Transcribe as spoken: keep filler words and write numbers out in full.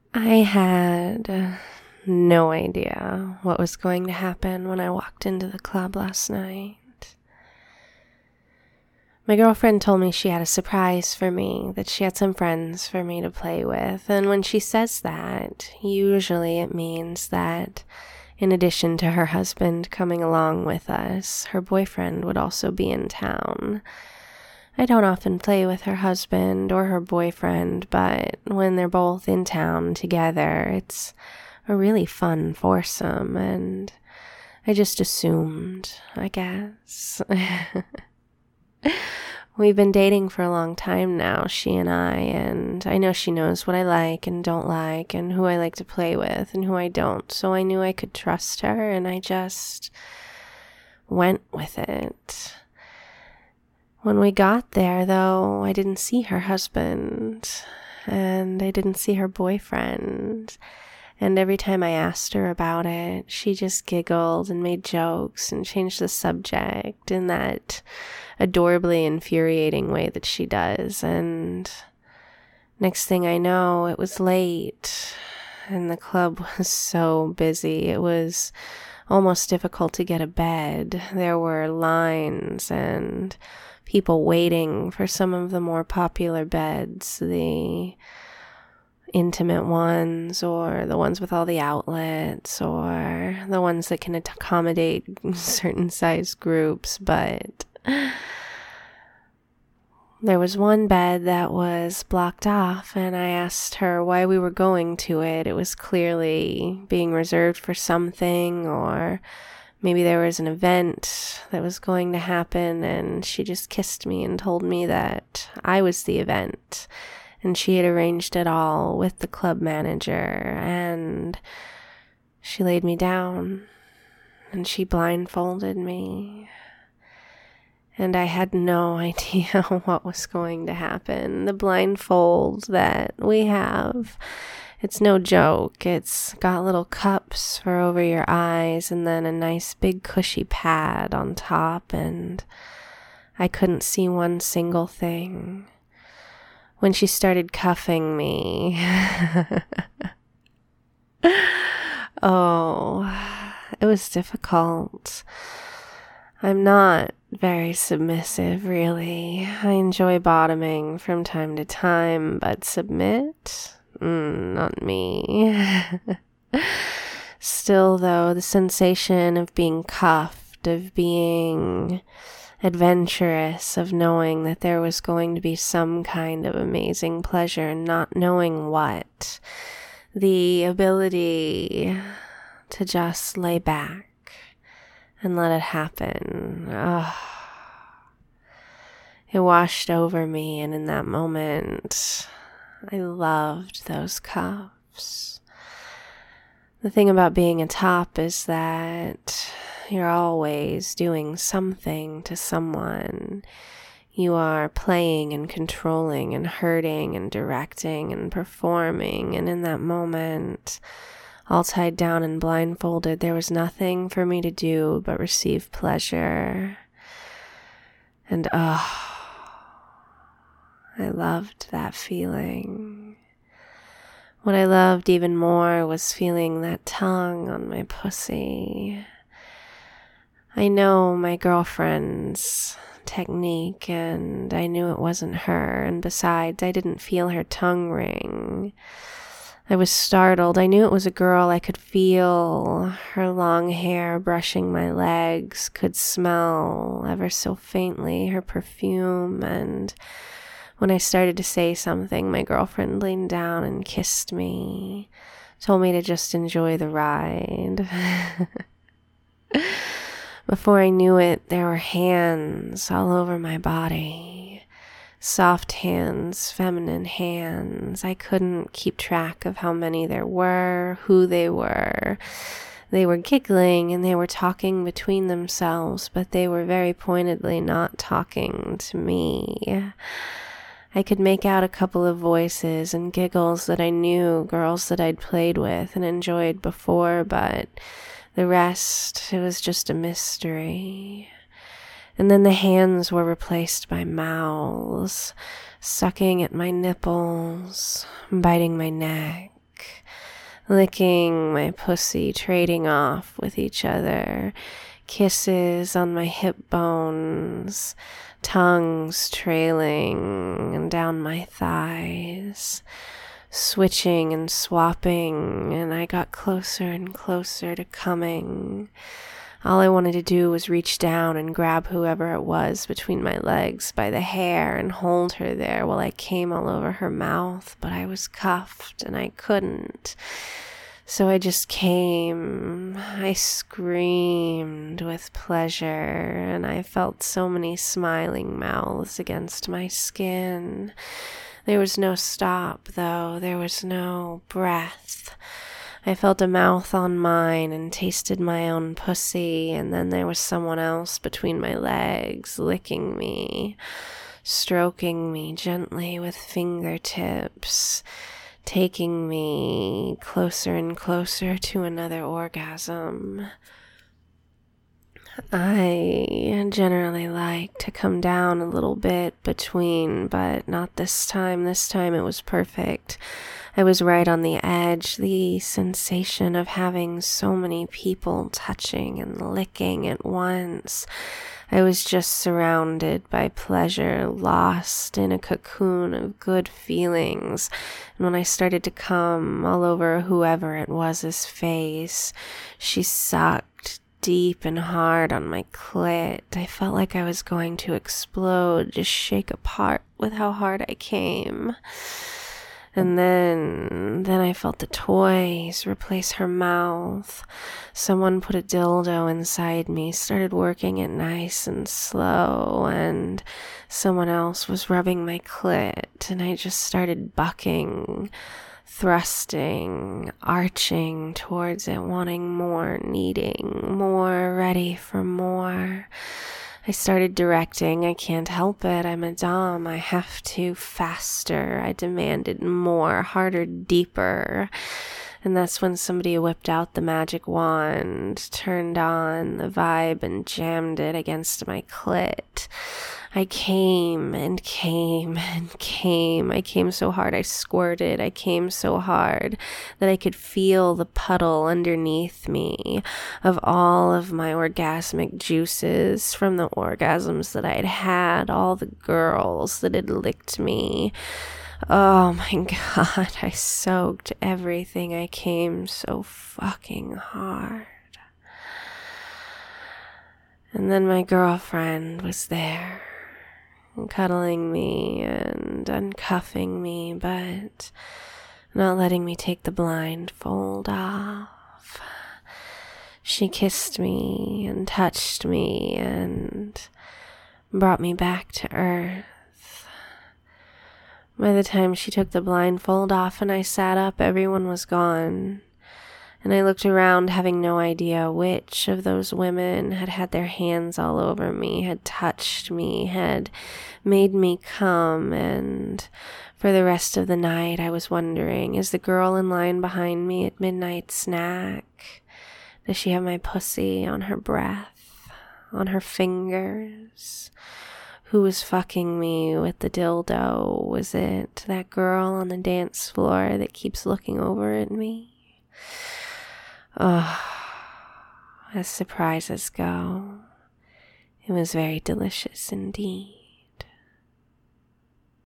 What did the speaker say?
I had uh, no idea what was going to happen when I walked into the club last night. My girlfriend told me she had a surprise for me, that she had some friends for me to play with, and when she says that, usually it means that in addition to her husband coming along with us, her boyfriend would also be in town. I don't often play with her husband or her boyfriend, but when they're both in town together, it's a really fun foursome, and I just assumed, I guess. We've been dating for a long time now, she and I, and I know she knows what I like and don't like and who I like to play with and who I don't, so I knew I could trust her, and I just went with it. When we got there, though, I didn't see her husband, and I didn't see her boyfriend, and every time I asked her about it, she just giggled and made jokes and changed the subject in that adorably infuriating way that she does, and next thing I know, it was late, and the club was so busy, it was almost difficult to get a bed. There were lines and people waiting for some of the more popular beds, the intimate ones, or the ones with all the outlets, or the ones that can accommodate certain size groups, but there was one bed that was blocked off, and I asked her why we were going to it. It was clearly being reserved for something, or maybe there was an event that was going to happen, and she just kissed me and told me that I was the event, and she had arranged it all with the club manager, and she laid me down, and she blindfolded me. And I had no idea what was going to happen. The blindfold that we have, it's no joke. It's got little cups for over your eyes and then a nice big cushy pad on top, and I couldn't see one single thing. When she started cuffing me, oh, it was difficult. I'm not very submissive, really. I enjoy bottoming from time to time, but submit? Mm, not me. Still, though, the sensation of being cuffed, of being adventurous, of knowing that there was going to be some kind of amazing pleasure and not knowing what, the ability to just lay back and let it happen. Oh, it washed over me, and in that moment, I loved those cuffs. The thing about being a top is that you're always doing something to someone. You are playing and controlling and hurting and directing and performing, and in that moment, all tied down and blindfolded, there was nothing for me to do but receive pleasure. And oh, I loved that feeling. What I loved even more was feeling that tongue on my pussy. I know my girlfriend's technique, and I knew it wasn't her, and besides, I didn't feel her tongue ring. I was startled. I knew it was a girl. I could feel her long hair brushing my legs, could smell ever so faintly her perfume, and when I started to say something, my girlfriend leaned down and kissed me, told me to just enjoy the ride. Before I knew it, there were hands all over my body. Soft hands, feminine hands. I couldn't keep track of how many there were, who they were. They were giggling and they were talking between themselves, but they were very pointedly not talking to me. I could make out a couple of voices and giggles that I knew, girls that I'd played with and enjoyed before, but the rest, it was just a mystery. And then the hands were replaced by mouths, sucking at my nipples, biting my neck, licking my pussy, trading off with each other, kisses on my hip bones, tongues trailing and down my thighs, switching and swapping, and I got closer and closer to coming. All I wanted to do was reach down and grab whoever it was between my legs by the hair and hold her there while I came all over her mouth, but I was cuffed and I couldn't. So I just came. I screamed with pleasure, and I felt so many smiling mouths against my skin. There was no stop, though. There was no breath. I felt a mouth on mine and tasted my own pussy, and then there was someone else between my legs, licking me, stroking me gently with fingertips, taking me closer and closer to another orgasm. I generally like to come down a little bit between, but not this time. This time it was perfect. I was right on the edge. The sensation of having so many people touching and licking at once. I was just surrounded by pleasure, lost in a cocoon of good feelings. And when I started to come all over whoever it was's face, she sucked deep and hard on my clit. I felt like I was going to explode, just shake apart with how hard I came. And then, then I felt the toys replace her mouth. Someone put a dildo inside me, started working it nice and slow, and someone else was rubbing my clit, and I just started bucking, thrusting, arching towards it, wanting more, needing more, ready for more. I started directing. I can't help it. I'm a dom. I have to. Faster. I demanded more, harder, deeper. And that's when somebody whipped out the magic wand, turned on the vibe, and jammed it against my clit. I came and came and came. I came so hard I squirted. I came so hard that I could feel the puddle underneath me of all of my orgasmic juices from the orgasms that I'd had, all the girls that had licked me. Oh my God, I soaked everything. I came so fucking hard. And then my girlfriend was there, cuddling me and uncuffing me, but not letting me take the blindfold off. She kissed me and touched me and brought me back to earth. By the time she took the blindfold off and I sat up, everyone was gone. And I looked around, having no idea which of those women had had their hands all over me, had touched me, had made me come. And for the rest of the night, I was wondering, is the girl in line behind me at midnight snack? Does she have my pussy on her breath, on her fingers? Who was fucking me with the dildo? Was it that girl on the dance floor that keeps looking over at me? Oh, as surprises go, it was very delicious indeed.